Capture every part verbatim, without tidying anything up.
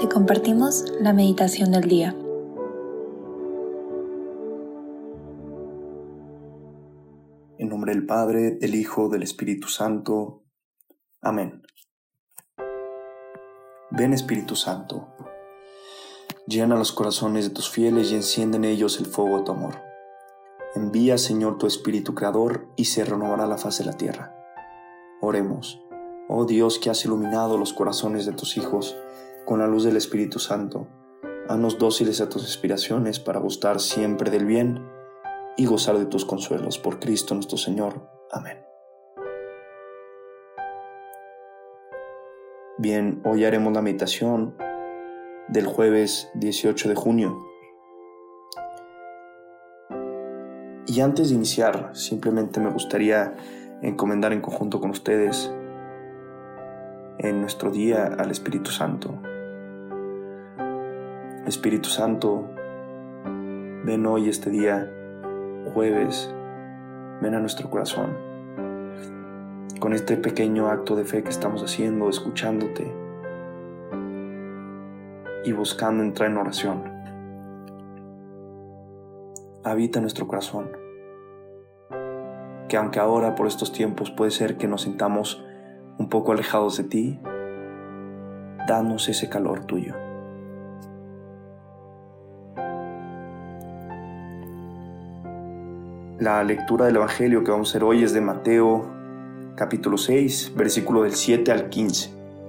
te compartimos la meditación del día. En nombre del Padre, del Hijo, del Espíritu Santo. Amén. Ven, Espíritu Santo, llena los corazones de tus fieles y enciende en ellos el fuego de tu amor. Envía, Señor, tu Espíritu Creador y se renovará la faz de la tierra. Oremos. Oh Dios, que has iluminado los corazones de tus hijos con la luz del Espíritu Santo, haznos dóciles a tus inspiraciones para gustar siempre del bien y gozar de tus consuelos. Por Cristo nuestro Señor. Amén. Bien, hoy haremos la meditación del jueves dieciocho de junio. Y antes de iniciar, simplemente me gustaría encomendar en conjunto con ustedes en nuestro día al Espíritu Santo. Espíritu Santo, ven hoy este día, jueves, ven a nuestro corazón. Con este pequeño acto de fe que estamos haciendo, escuchándote y buscando entrar en oración. Habita nuestro corazón, que aunque ahora por estos tiempos puede ser que nos sintamos un poco alejados de ti, danos ese calor tuyo. La lectura del Evangelio que vamos a hacer hoy es de Mateo, capítulo seis, versículo del siete al quince.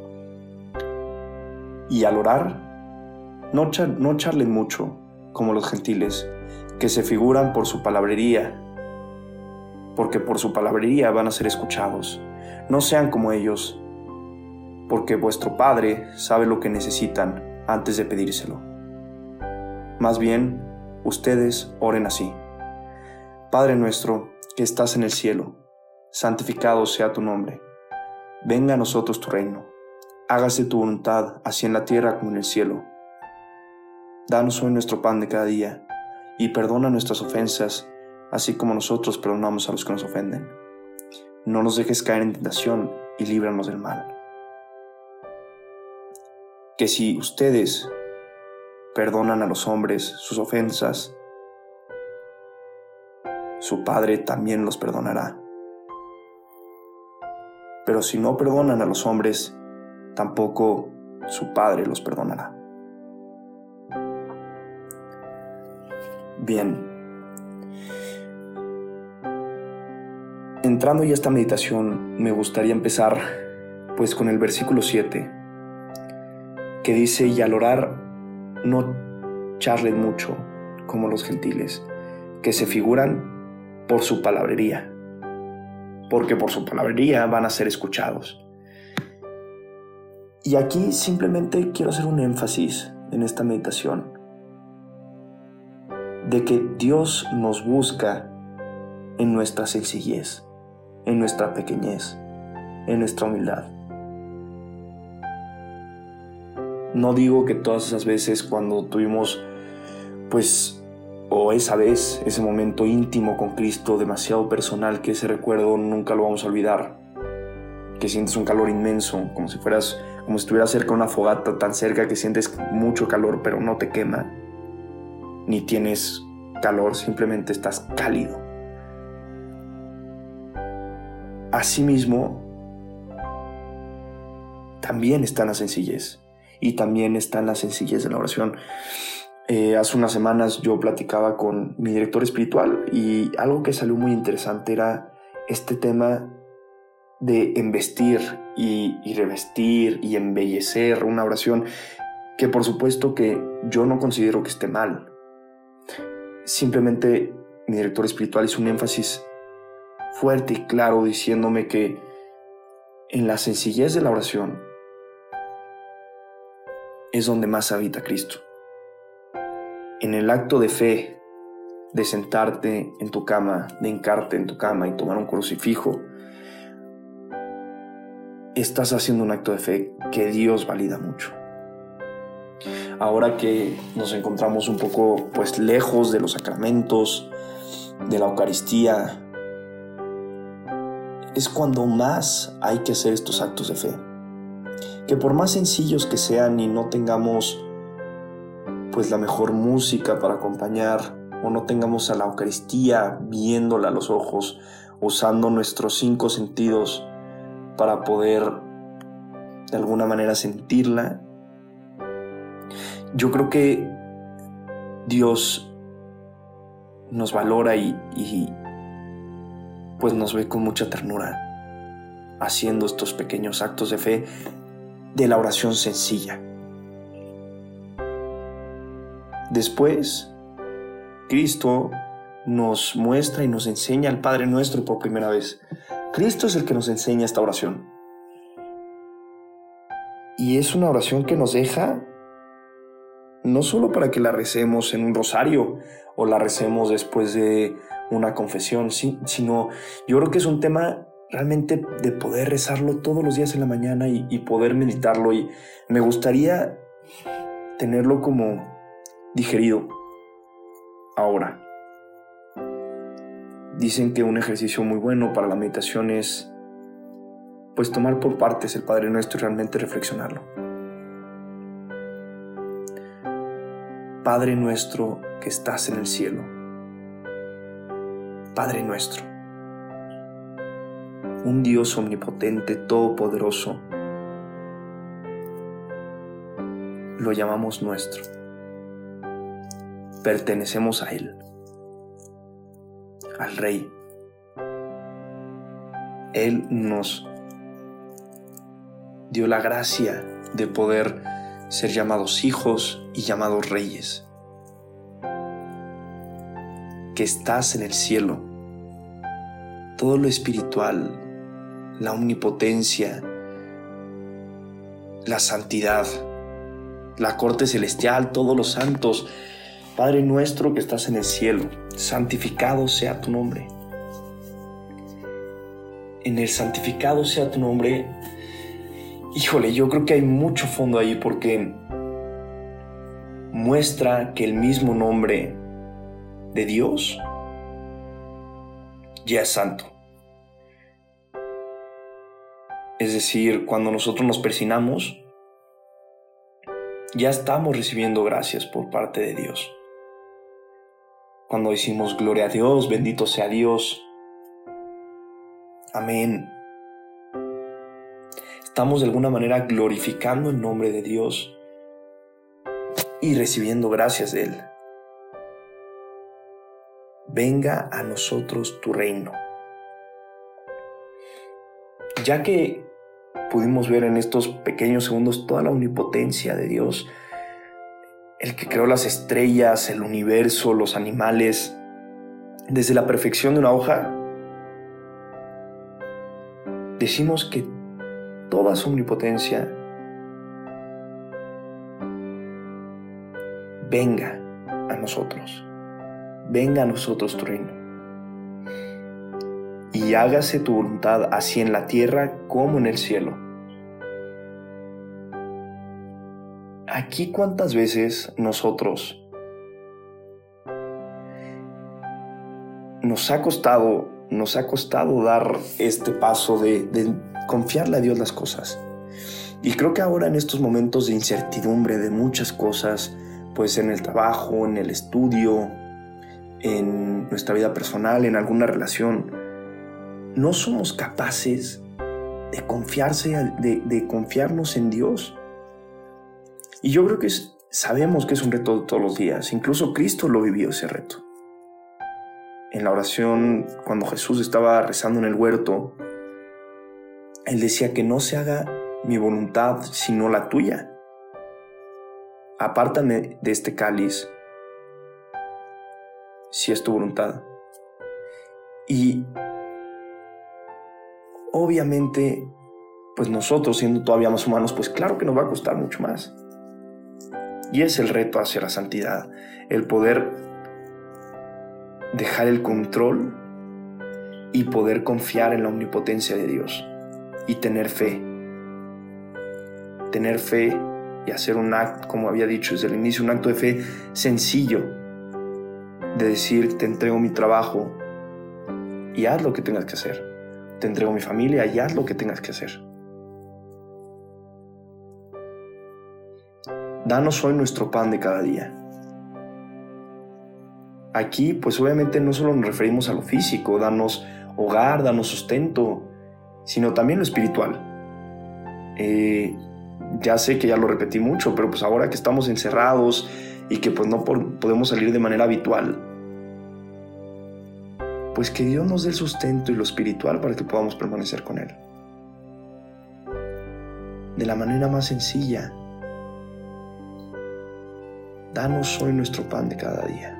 Y al orar, no, char- no charlen mucho, como los gentiles, que se figuran por su palabrería, porque por su palabrería van a ser escuchados. No sean como ellos, porque vuestro Padre sabe lo que necesitan antes de pedírselo. Más bien, ustedes oren así: Padre nuestro que estás en el cielo, santificado sea tu nombre. Venga a nosotros tu reino. Hágase tu voluntad, así en la tierra como en el cielo. Danos hoy nuestro pan de cada día, y perdona nuestras ofensas, así como nosotros perdonamos a los que nos ofenden. No nos dejes caer en tentación, y líbranos del mal. Que si ustedes perdonan a los hombres sus ofensas, su Padre también los perdonará. Pero si no perdonan a los hombres, tampoco su Padre los perdonará. Bien. Entrando ya a esta meditación, me gustaría empezar pues con el versículo siete, que dice: y al orar, no charlen mucho como los gentiles, que se figuran por su palabrería, porque por su palabrería van a ser escuchados. Y aquí simplemente quiero hacer un énfasis en esta meditación, de que Dios nos busca en nuestra sencillez, en nuestra pequeñez, en nuestra humildad. No digo que todas esas veces cuando tuvimos, pues, o esa vez, ese momento íntimo con Cristo, demasiado personal, que ese recuerdo nunca lo vamos a olvidar, que sientes un calor inmenso, como si fueras, como si estuvieras cerca de una fogata, tan cerca que sientes mucho calor, pero no te quema, ni tienes calor, simplemente estás cálido. Asimismo, también está en la sencillez, y también está en la sencillez de la oración. Eh, hace unas semanas yo platicaba con mi director espiritual y algo que salió muy interesante era este tema de embestir y, y revestir y embellecer una oración, que por supuesto que yo no considero que esté mal. Simplemente mi director espiritual hizo un énfasis fuerte y claro diciéndome que en la sencillez de la oración es donde más habita Cristo. En el acto de fe, de sentarte en tu cama, de hincarte en tu cama y tomar un crucifijo, estás haciendo un acto de fe que Dios valida mucho. Ahora que nos encontramos un poco pues lejos de los sacramentos, de la Eucaristía, es cuando más hay que hacer estos actos de fe. que por más sencillos que sean y no tengamos pues la mejor música para acompañar, o no tengamos a la Eucaristía viéndola a los ojos, usando nuestros cinco sentidos para poder de alguna manera sentirla, yo creo que Dios nos valora y, y pues nos ve con mucha ternura haciendo estos pequeños actos de fe de la oración sencilla. Después, Cristo nos muestra y nos enseña al Padre Nuestro por primera vez. Cristo es el que nos enseña esta oración. Y es una oración que nos deja no solo para que la recemos en un rosario o la recemos después de una confesión, sí, sino yo creo que es un tema realmente de poder rezarlo todos los días en la mañana y, y poder meditarlo. Y me gustaría tenerlo como digerido ahora. Dicen que un ejercicio muy bueno para la meditación es pues tomar por partes el Padre Nuestro y realmente reflexionarlo. Padre nuestro que estás en el cielo. Padre nuestro. Un Dios omnipotente, todopoderoso. Lo llamamos nuestro. Pertenecemos a Él, al Rey. Él nos dio la gracia de poder ser llamados hijos y llamados reyes. Que estás en el cielo. Todo lo espiritual, la omnipotencia, la santidad, la corte celestial, todos los santos. Padre nuestro que estás en el cielo, santificado sea tu nombre. En el santificado sea tu nombre, híjole, yo creo que hay mucho fondo ahí porque muestra que el mismo nombre de Dios ya es santo. Es decir, cuando nosotros nos persignamos, ya estamos recibiendo gracias por parte de Dios. Cuando decimos gloria a Dios, bendito sea Dios, amén, estamos de alguna manera glorificando el nombre de Dios y recibiendo gracias de Él. Venga a nosotros tu reino. Ya que pudimos ver en estos pequeños segundos toda la omnipotencia de Dios, el que creó las estrellas, el universo, los animales, desde la perfección de una hoja, decimos que toda su omnipotencia venga a nosotros, venga a nosotros tu reino. Y hágase tu voluntad así en la tierra como en el cielo. Aquí cuántas veces nosotros nos ha costado, nos ha costado dar este paso de, de confiarle a Dios las cosas. Y creo que ahora en estos momentos de incertidumbre de muchas cosas, pues en el trabajo, en el estudio, en nuestra vida personal, en alguna relación, no somos capaces de confiarse, de, de confiarnos en Dios. Y yo creo que es, sabemos que es un reto de todos los días. Incluso Cristo lo vivió ese reto. En la oración, cuando Jesús estaba rezando en el huerto, Él decía que no se haga mi voluntad sino la tuya. Apártame de este cáliz, si es tu voluntad. Y obviamente, pues nosotros siendo todavía más humanos, pues claro que nos va a costar mucho más. Y es el reto hacia la santidad, el poder dejar el control y poder confiar en la omnipotencia de Dios y tener fe. Tener fe y hacer un acto, como había dicho desde el inicio, un acto de fe sencillo, de decir, te entrego mi trabajo y haz lo que tengas que hacer. Te entrego mi familia y haz lo que tengas que hacer. Danos hoy nuestro pan de cada día. Aquí, pues obviamente no solo nos referimos a lo físico, danos hogar, danos sustento, sino también lo espiritual. Eh, ya sé que ya lo repetí mucho, pero pues ahora que estamos encerrados y que pues no por, podemos salir de manera habitual, pues que Dios nos dé el sustento y lo espiritual para que podamos permanecer con Él. De la manera más sencilla, danos hoy nuestro pan de cada día.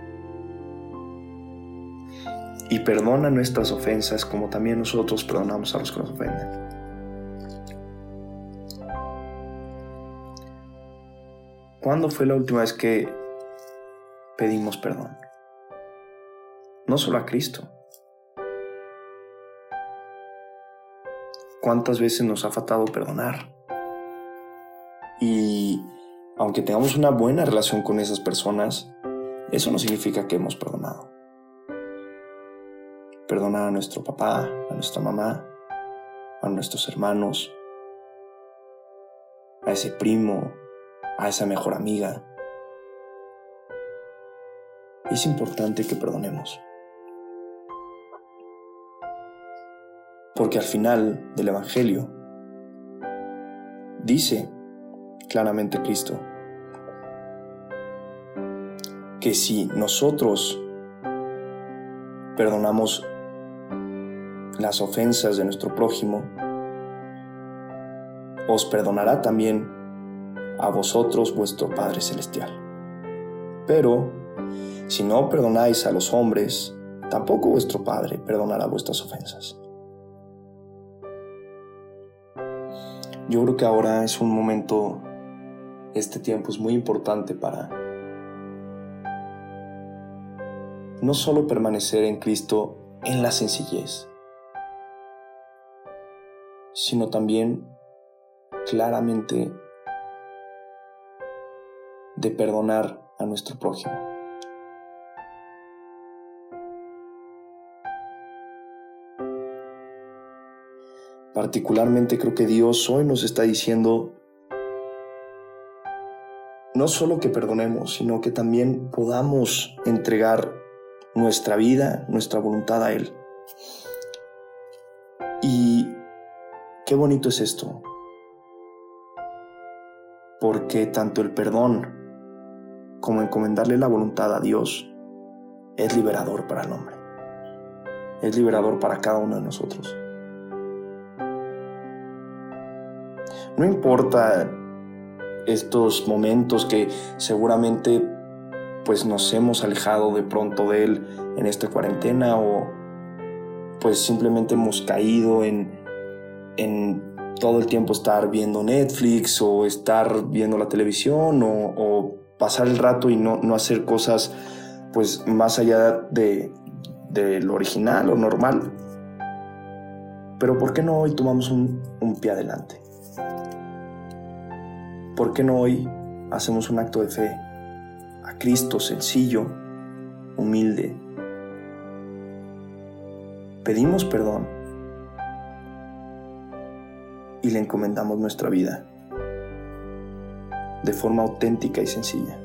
Y perdona nuestras ofensas como también nosotros perdonamos a los que nos ofenden. ¿Cuándo fue la última vez que pedimos perdón? No solo a Cristo. ¿Cuántas veces nos ha faltado perdonar? Y aunque tengamos una buena relación con esas personas, eso no significa que hemos perdonado. Perdonar a nuestro papá, a nuestra mamá, a nuestros hermanos, a ese primo, a esa mejor amiga. Es importante que perdonemos. Porque al final del Evangelio dice claramente Cristo que si nosotros perdonamos las ofensas de nuestro prójimo, os perdonará también a vosotros vuestro Padre Celestial. Pero si no perdonáis a los hombres, tampoco vuestro Padre perdonará vuestras ofensas. Yo creo que ahora es un momento, este tiempo es muy importante para no solo permanecer en Cristo en la sencillez, sino también claramente de perdonar a nuestro prójimo. Particularmente creo que Dios hoy nos está diciendo no solo que perdonemos, sino que también podamos entregar nuestra vida, nuestra voluntad a Él. Y qué bonito es esto, porque tanto el perdón como encomendarle la voluntad a Dios es liberador para el hombre, es liberador para cada uno de nosotros. No importa estos momentos que seguramente pues nos hemos alejado de pronto de Él en esta cuarentena, o pues simplemente hemos caído en, en todo el tiempo estar viendo Netflix o estar viendo la televisión o, o pasar el rato y no, no hacer cosas pues más allá de, de lo original o normal. Pero ¿por qué no hoy tomamos un, un pie adelante? ¿Por qué no hoy hacemos un acto de fe a Cristo sencillo, humilde? Pedimos perdón y le encomendamos nuestra vida de forma auténtica y sencilla.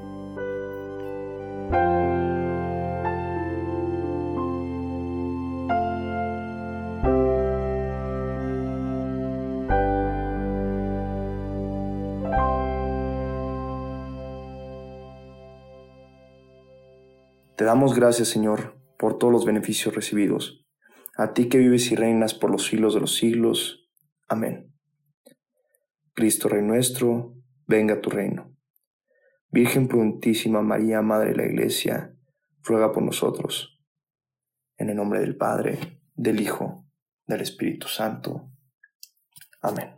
Te damos gracias, Señor, por todos los beneficios recibidos. A ti que vives y reinas por los siglos de los siglos. Amén. Cristo, Rey nuestro, venga a tu reino. Virgen prudentísima María, Madre de la Iglesia, ruega por nosotros. En el nombre del Padre, del Hijo, del Espíritu Santo. Amén.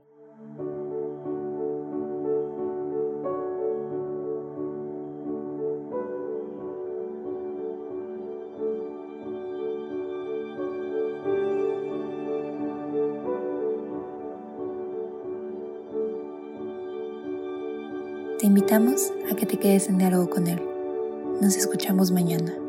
Te invitamos a que te quedes en diálogo con Él. Nos escuchamos mañana.